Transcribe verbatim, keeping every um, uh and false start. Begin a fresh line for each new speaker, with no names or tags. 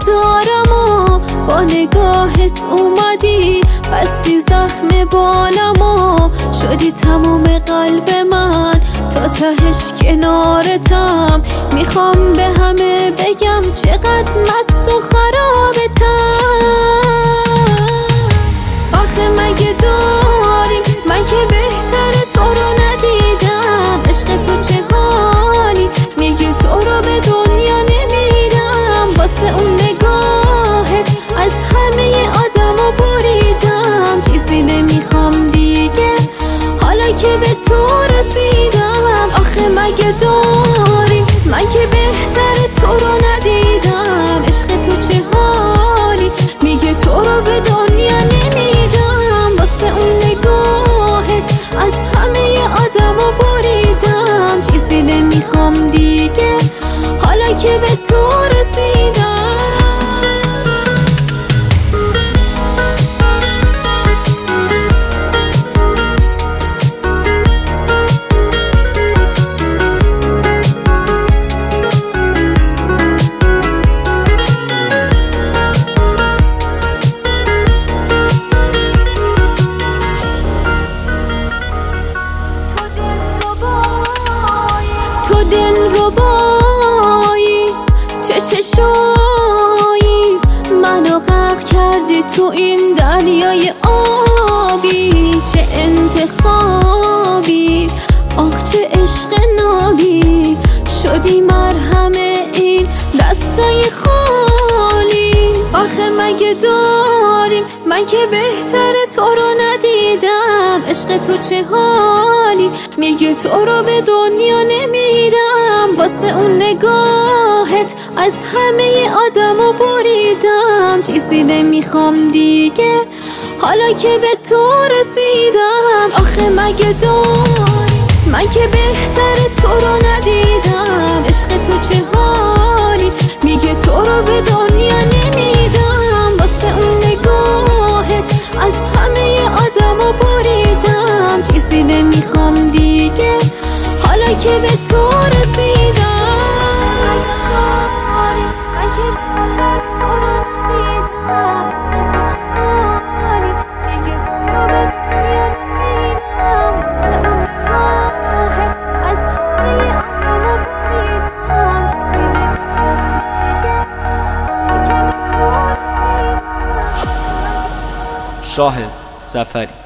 دارم و با نگاهت اومدی بستی زخم بالم و شدی تموم قلب من، تا تهش کنارتم. میخوام به همه بگم چقدر مست و خرابتم. آخه مگه داریم، من که بهتره تو رو ندیدم. عشق تو چه حالی، میگه تو رو به دنیا نمیدم. واسه اون نگاهت از همه آدمو بریدم. چیزی نمیخوام دیگه حالا که به تو رسیدم. آخه مگه داریم، من که بهتره تو رو ندیدم. عشق تو چه حالی، میگه تو رو به دنیا نمیدم. واسه اون نگاهت از همه آدمو بریدم. چیزی نمیخوام دیگه حالا که به تو رسیدم. تو دل ربایی، چه چشایی، منو غرق کردی تو این دریای آبی. چه انتخابی، آخ چه عشق نابی، شدی مرهم این دستای خالی. آخه مگه داریم، من که بهتره تو رو ندیدم. عشق تو چه حالی، میگه تو رو به دنیا نمیدم. واسه اون نگاهت از همه آدمو بریدم. چیزی نمیخوام دیگه حالا که به تو رسیدم. آخه مگه داریم، من که بهتره تو رو ندیدم. عشق تو چه حالی، میگه تو رو به دنیا نمیدم. واسه اون نگاهت از همه آدمو بریدم. چیزی نمیخوام دیگه حالا که به تو رسیدم.
شاهد سفری.